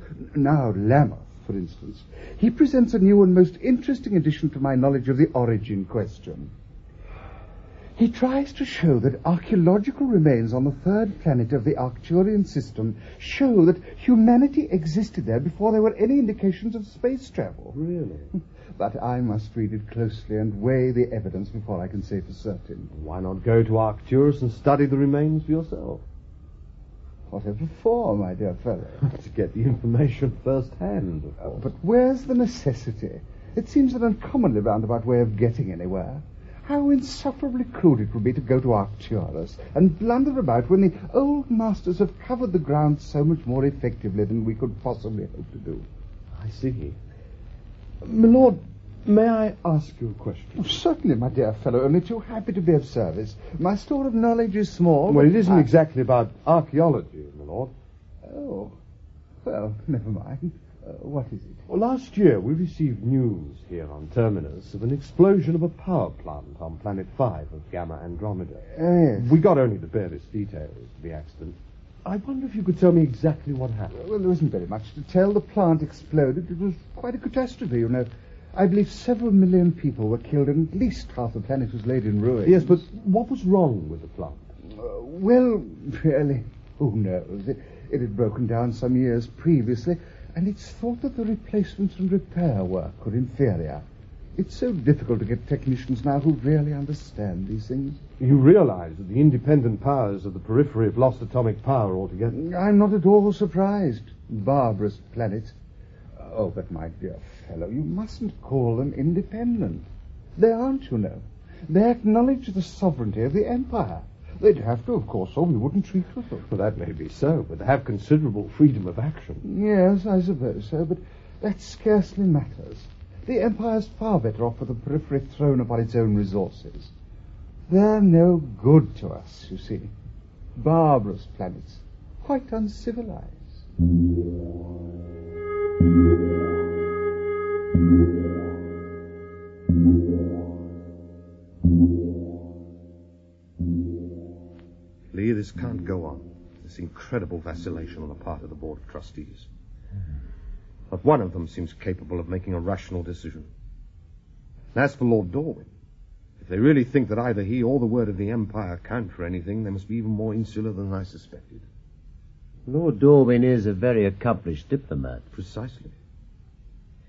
for instance. He presents a new and most interesting addition to my knowledge of the origin question. He tries to show that archaeological remains on the third planet of the Arcturian system show that humanity existed there before there were any indications of space travel. Really? But I must read it closely and weigh the evidence before I can say for certain. Why not go to Arcturus and study the remains for yourself? Whatever for, my dear fellow? To get the information first-hand, of course. But where's the necessity? It seems an uncommonly roundabout way of getting anywhere. How insufferably crude it would be to go to Arcturus and blunder about when the old masters have covered the ground so much more effectively than we could possibly hope to do. I see. My lord, may I ask you a question? Oh, certainly, my dear fellow, only too happy to be of service. My store of knowledge is small. Well, it isn't exactly about archaeology, my lord. Oh, well, never mind. What is it? Well, last year we received news here on Terminus of an explosion of a power plant on Planet 5 of Gamma Andromeda. Yes. We got only the barest details of the accident. I wonder if you could tell me exactly what happened. Well, there isn't very much to tell. The plant exploded. It was quite a catastrophe, you know. I believe several million people were killed and at least half the planet was laid in ruins. Yes, but what was wrong with the plant? Well, really, who knows? It had broken down some years previously, and it's thought that the replacement and repair work were inferior. It's so difficult to get technicians now who really understand these things. You realize that the independent powers of the periphery have lost atomic power altogether? I'm not at all surprised. Barbarous planets. Oh, but my dear fellow, you mustn't call them independent. They aren't, you know. They acknowledge the sovereignty of the Empire. They'd have to, of course, or we wouldn't treat with them. Well, that may be so, but they have considerable freedom of action. Yes, I suppose so, but that scarcely matters. The Empire's far better off with the periphery thrown upon its own resources. They're no good to us, you see. Barbarous planets, quite uncivilized. Lee, this can't go on. This incredible vacillation on the part of the Board of Trustees. Not one of them seems capable of making a rational decision. And as for Lord Dorwin, if they really think that either he or the word of the Empire count for anything, they must be even more insular than I suspected. Lord Dorwin is a very accomplished diplomat. Precisely.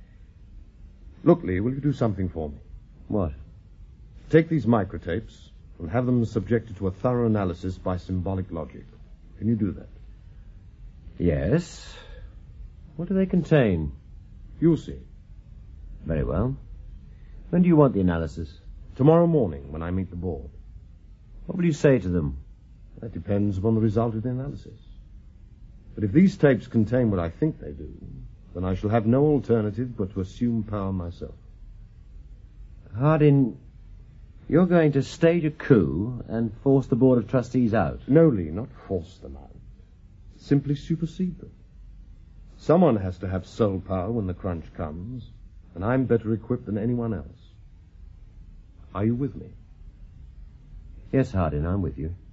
Look, Lee, will you do something for me? What? Take these microtapes and have them subjected to a thorough analysis by symbolic logic. Can you do that? Yes. What do they contain? You'll see. Very well. When do you want the analysis? Tomorrow morning, when I meet the board. What will you say to them? That depends upon the result of the analysis. But if these tapes contain what I think they do, then I shall have no alternative but to assume power myself. Hardin, you're going to stage a coup and force the Board of Trustees out? No, Lee, not force them out. Simply supersede them. Someone has to have sole power when the crunch comes, and I'm better equipped than anyone else. Are you with me? Yes, Hardin, I'm with you.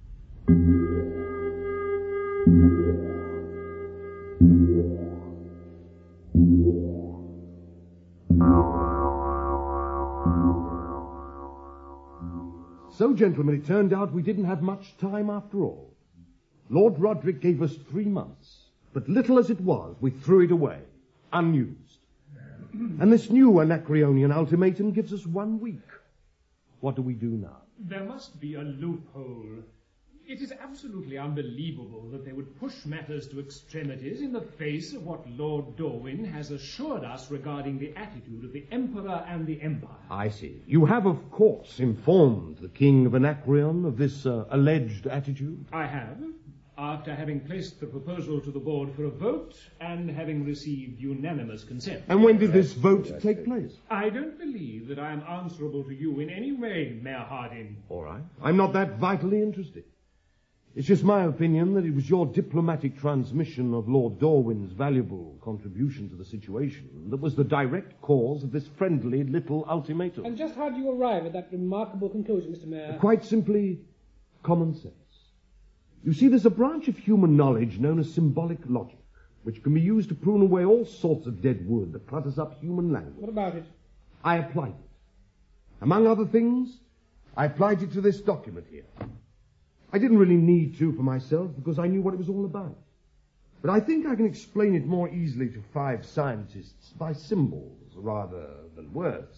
So, gentlemen, it turned out we didn't have much time after all. Lord Roderick gave us 3 months, but little as it was, we threw it away, unused. And this new Anacreonian ultimatum gives us 1 week. What do we do now? There must be a loophole. It is absolutely unbelievable that they would push matters to extremities in the face of what Lord Dorwin has assured us regarding the attitude of the Emperor and the Empire. I see. You have, of course, informed the King of Anacreon of this alleged attitude? I have, after having placed the proposal to the board for a vote and having received unanimous consent. And when did this vote take place? I don't believe that I am answerable to you in any way, Mayor Hardin. All right. I'm not that vitally interested. It's just my opinion that it was your diplomatic transmission of Lord Dorwin's valuable contribution to the situation that was the direct cause of this friendly little ultimatum. And just how do you arrive at that remarkable conclusion, Mr. Mayor? Quite simply, common sense. You see, there's a branch of human knowledge known as symbolic logic, which can be used to prune away all sorts of dead wood that clutters up human language. What about it? I applied it. Among other things, I applied it to this document here. I didn't really need to for myself because I knew what it was all about. But I think I can explain it more easily to 5 scientists by symbols rather than words.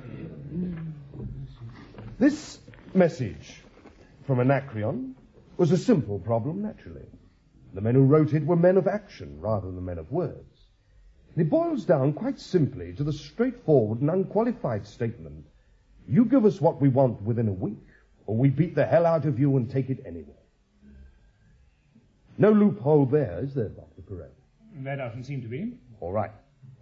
This message from Anacreon was a simple problem, naturally. The men who wrote it were men of action rather than men of words. And it boils down quite simply to the straightforward and unqualified statement, you give us what we want within a week, or we beat the hell out of you and take it anyway. No loophole there, is there, Dr. Perret? There doesn't seem to be. All right.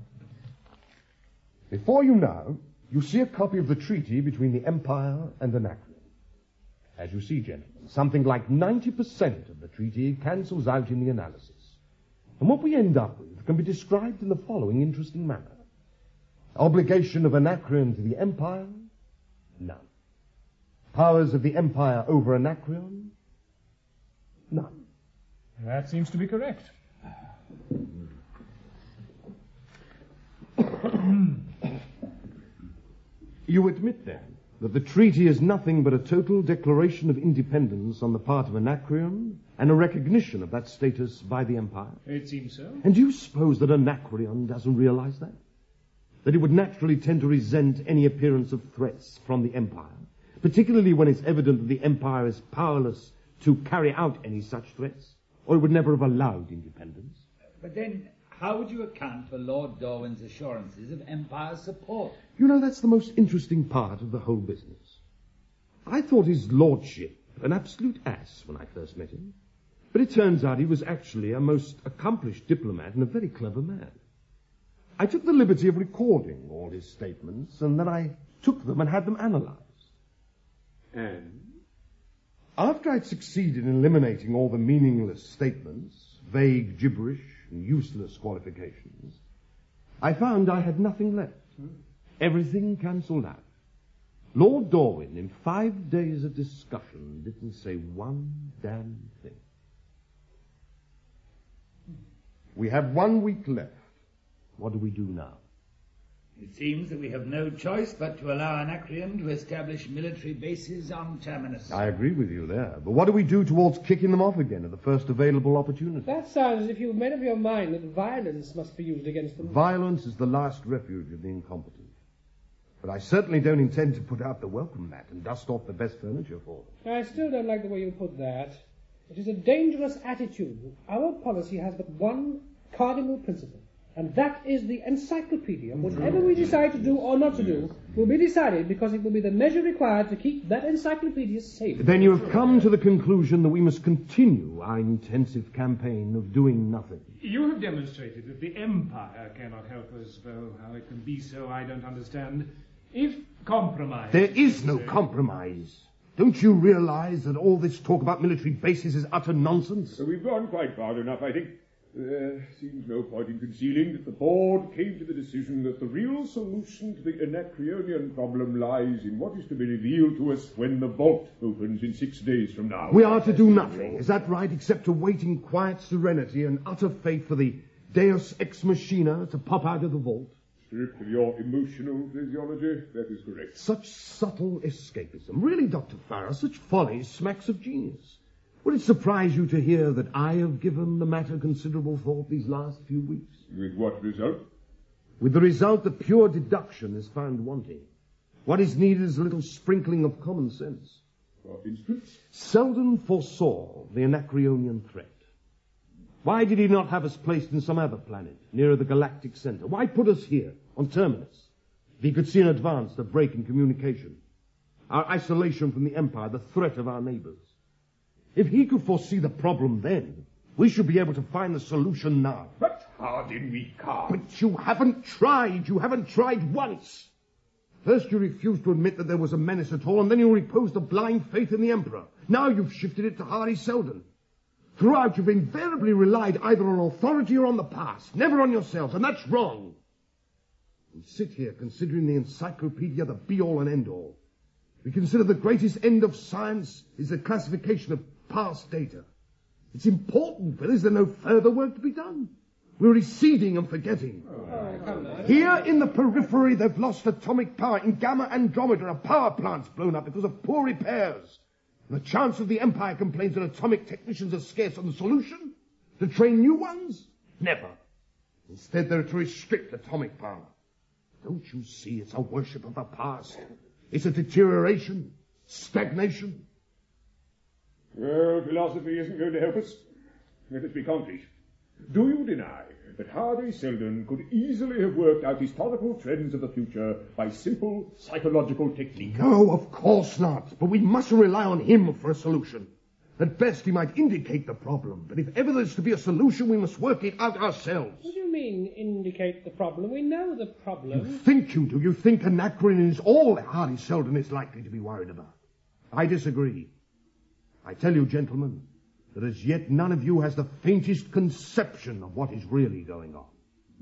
Before you now, you see a copy of the treaty between the Empire and Anacreon. As you see, gentlemen, something like 90% of the treaty cancels out in the analysis. And what we end up with can be described in the following interesting manner. Obligation of Anacreon to the Empire? None. Powers of the Empire over Anacreon? None. That seems to be correct. You admit, then, that the treaty is nothing but a total declaration of independence on the part of Anacreon and a recognition of that status by the Empire? It seems so. And do you suppose that Anacreon doesn't realize that? That it would naturally tend to resent any appearance of threats from the Empire, particularly when it's evident that the Empire is powerless to carry out any such threats, or it would never have allowed independence? But then, how would you account for Lord Dorwin's assurances of Empire support? You know, that's the most interesting part of the whole business. I thought his lordship an absolute ass when I first met him, but it turns out he was actually a most accomplished diplomat and a very clever man. I took the liberty of recording all his statements, and then I took them and had them analyzed. And after I'd succeeded in eliminating all the meaningless statements, vague gibberish, and useless qualifications, I found I had nothing left. Everything cancelled out. Lord Dorwin, in 5 days of discussion, didn't say one damn thing. We have 1 week left. What do we do now? It seems that we have no choice but to allow Anacreon to establish military bases on Terminus. I agree with you there. But what do we do towards kicking them off again at the first available opportunity? That sounds as if you've made up your mind that violence must be used against them. Violence is the last refuge of the incompetent. But I certainly don't intend to put out the welcome mat and dust off the best furniture for them. I still don't like the way you put that. It is a dangerous attitude. Our policy has but one cardinal principle, and that is the encyclopedia. Whatever we decide to do or not to do will be decided because it will be the measure required to keep that encyclopedia safe. Then you have come to the conclusion that we must continue our intensive campaign of doing nothing. You have demonstrated that the Empire cannot help us, though how it can be so I don't understand. If compromise... There is no compromise. Don't you realize that all this talk about military bases is utter nonsense? We've gone quite far enough, I think. There seems no point in concealing that the board came to the decision that the real solution to the Anacreonian problem lies in what is to be revealed to us when the vault opens in 6 days from now. We are to do nothing, is that right, except to wait in quiet serenity and utter faith for the Deus Ex Machina to pop out of the vault? Stripped of your emotional physiology, that is correct. Such subtle escapism. Really, Dr. Farrar, such folly smacks of genius. Would it surprise you to hear that I have given the matter considerable thought these last few weeks? With what result? With the result that pure deduction is found wanting. What is needed is a little sprinkling of common sense. For instance? Selden foresaw the Anacreonian threat. Why did he not have us placed in some other planet, nearer the galactic center? Why put us here, on Terminus, if he could see in advance the break in communication, our isolation from the Empire, the threat of our neighbors? If he could foresee the problem then, we should be able to find the solution now. But how did we come? But you haven't tried. You haven't tried once. First you refused to admit that there was a menace at all, and then you reposed a blind faith in the Emperor. Now you've shifted it to Harry Selden. Throughout, you've invariably relied either on authority or on the past, never on yourselves, and that's wrong. We sit here considering the encyclopedia the be-all and end-all. We consider the greatest end of science is the classification of past data. It's important, but is there no further work to be done? We're receding and forgetting. Here in the periphery, they've lost atomic power. In Gamma Andromeda, a power plant's blown up because of poor repairs. The chance of the Empire complains that atomic technicians are scarce, and the solution? To train new ones? Never. Instead, they're to restrict atomic power. Don't you see it's a worship of the past? It's a deterioration, stagnation. Well, philosophy isn't going to help us. Let us be concrete. Do you deny that Harry Selden could easily have worked out historical trends of the future by simple psychological technique? No, of course not. But we mustn't rely on him for a solution. At best, he might indicate the problem, but if ever there's to be a solution, we must work it out ourselves. What do you mean, indicate the problem? We know the problem. You think you do. You think Anacreon is all Harry Selden is likely to be worried about. I disagree. I tell you, gentlemen, that as yet none of you has the faintest conception of what is really going on.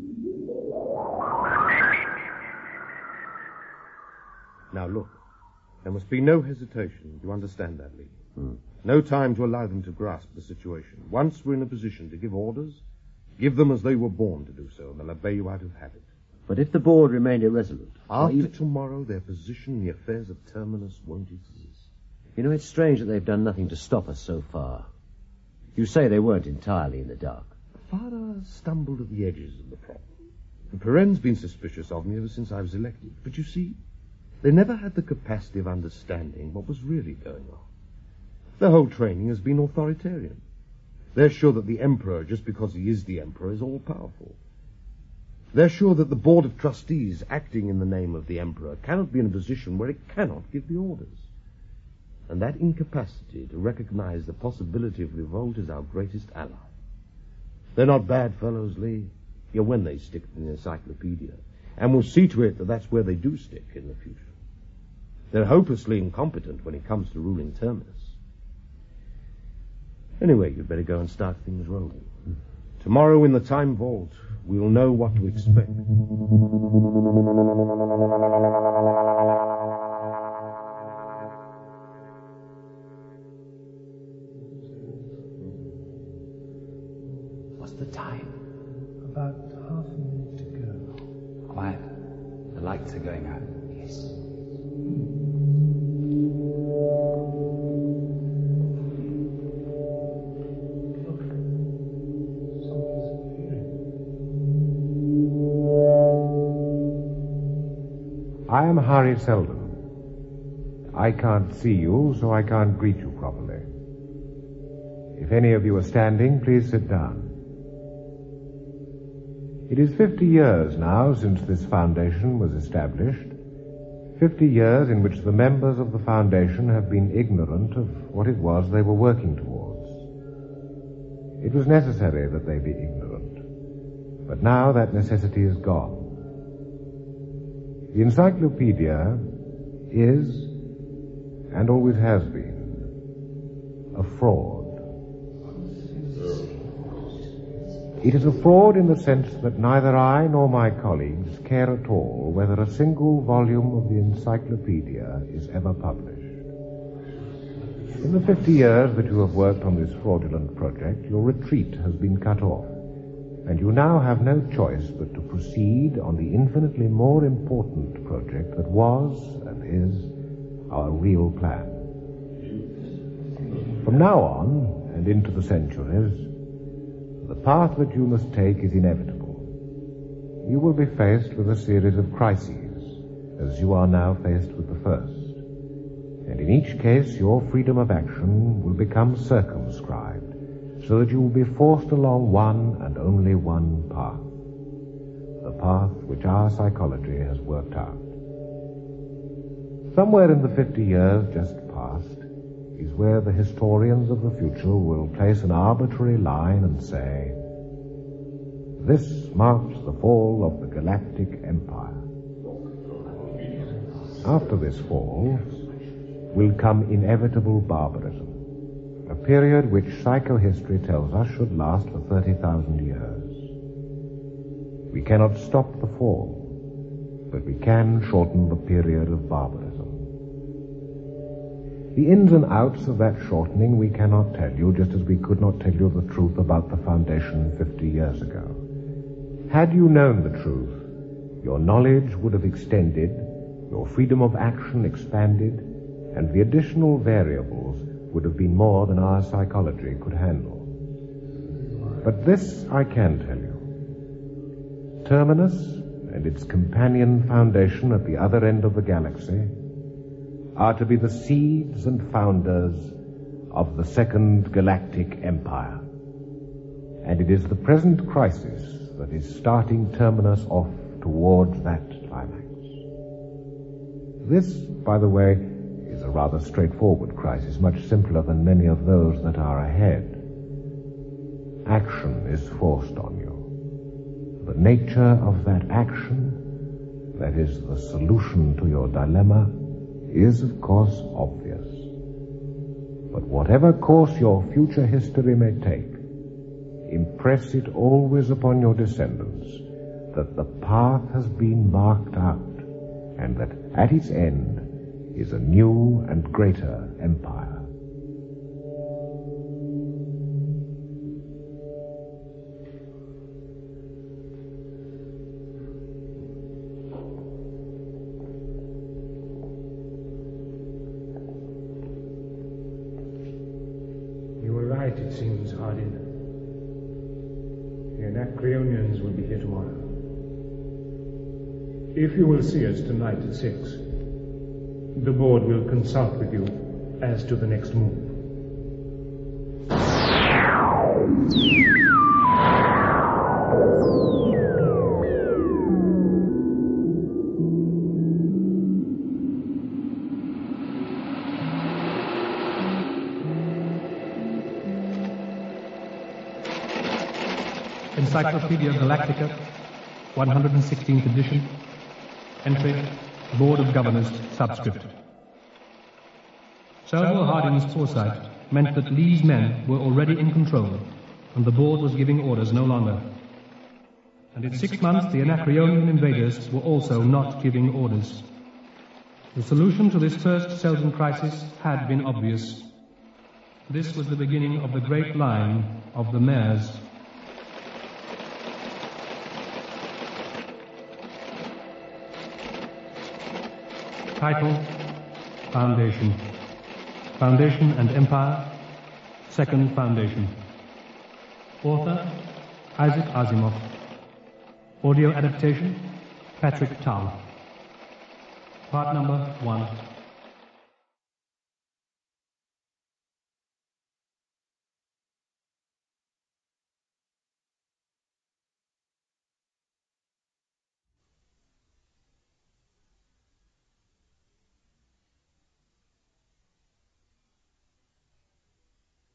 Now look, there must be no hesitation. You understand that, Lee? No time to allow them to grasp the situation. Once we're in a position to give orders, give them as they were born to do so, and they'll obey you out of habit. But if the board remained irresolute... After tomorrow, their position in the affairs of Terminus won't exist. You know, it's strange that they've done nothing to stop us so far. You say they weren't entirely in the dark. Farrar stumbled at the edges of the problem. And Perren's been suspicious of me ever since I was elected. But you see, they never had the capacity of understanding what was really going on. Their whole training has been authoritarian. They're sure that the Emperor, just because he is the Emperor, is all-powerful. They're sure that the Board of Trustees, acting in the name of the Emperor, cannot be in a position where it cannot give the orders. And that incapacity to recognize the possibility of revolt is our greatest ally. They're not bad fellows, Lee. Yeah, when they stick to the encyclopedia. And we'll see to it that that's where they do stick in the future. They're hopelessly incompetent when it comes to ruling Terminus. Anyway, you'd better go and start things rolling. Tomorrow in the Time Vault, we'll know what to expect. What's the time? About half a minute to go. Quiet. The lights are going out. Yes. I am Hari Seldon. I can't see you, so I can't greet you properly. If any of you are standing, please sit down. It is 50 years now since this foundation was established. 50 years in which the members of the foundation have been ignorant of what it was they were working towards. It was necessary that they be ignorant, but now that necessity is gone. The encyclopedia is, and always has been, a fraud. It is a fraud in the sense that neither I nor my colleagues care at all whether a single volume of the encyclopedia is ever published. In the 50 years that you have worked on this fraudulent project, your retreat has been cut off, and you now have no choice but to proceed on the infinitely more important project that was and is our real plan. From now on, and into the centuries, the path that you must take is inevitable. You will be faced with a series of crises, as you are now faced with the first. And in each case, your freedom of action will become circumscribed, so that you will be forced along one and only one path. The path which our psychology has worked out. Somewhere in the 50 years just past, is where the historians of the future will place an arbitrary line and say, this marks the fall of the Galactic Empire. After this fall will come inevitable barbarism, a period which psychohistory tells us should last for 30,000 years. We cannot stop the fall, but we can shorten the period of barbarism. The ins and outs of that shortening we cannot tell you, just as we could not tell you the truth about the Foundation 50 years ago. Had you known the truth, your knowledge would have extended, your freedom of action expanded, and the additional variables would have been more than our psychology could handle. But this I can tell you. Terminus and its companion foundation at the other end of the galaxy are to be the seeds and founders of the Second Galactic Empire. And it is the present crisis that is starting Terminus off towards that climax. This, by the way, is a rather straightforward crisis, much simpler than many of those that are ahead. Action is forced on you. The nature of that action, that is the solution to your dilemma, is, of course, obvious. But whatever course your future history may take, impress it always upon your descendants that the path has been marked out, and that at its end is a new and greater empire. It seems, Hardin. The Anacreonians will be here tomorrow. If you will see us tonight at 6, the board will consult with you as to the next move. Encyclopedia Galactica, 116th edition. Entry, Board of Governors, subscript. Sir Will Hardin's foresight meant that Lee's men were already in control, and the board was giving orders no longer. And in 6 months the Anacreonian invaders were also not giving orders. The solution to this first Seldon crisis had been obvious. This was the beginning of the great line of the Mares. Title, Foundation. Foundation and Empire, Second Foundation. Author, Isaac Asimov. Audio adaptation, Patrick Tull. Part number 1.